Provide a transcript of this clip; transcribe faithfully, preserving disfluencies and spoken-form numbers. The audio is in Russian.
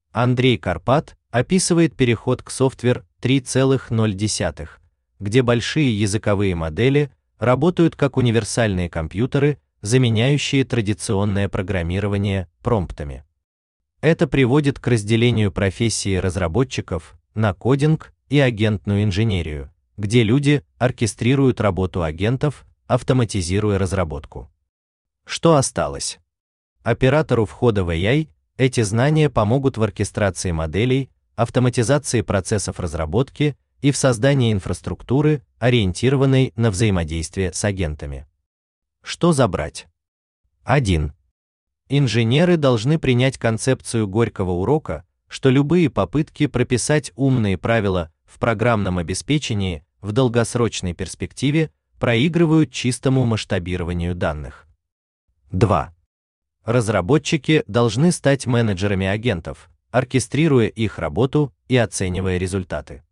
Андрей Карпат описывает переход к Software три ноль, где большие языковые модели работают как универсальные компьютеры, заменяющие традиционное программирование промптами. Это приводит к разделению профессии разработчиков на кодинг и агентную инженерию, где люди оркестрируют работу агентов, автоматизируя разработку. Что осталось? Оператору входа в эй ай эти знания помогут в оркестрации моделей, автоматизации процессов разработки и в создании инфраструктуры, ориентированной на взаимодействие с агентами. Что забрать? один. Инженеры должны принять концепцию горького урока, что любые попытки прописать умные правила в программном обеспечении в долгосрочной перспективе проигрывают чистому масштабированию данных. два. Разработчики должны стать менеджерами агентов, оркестрируя их работу и оценивая результаты.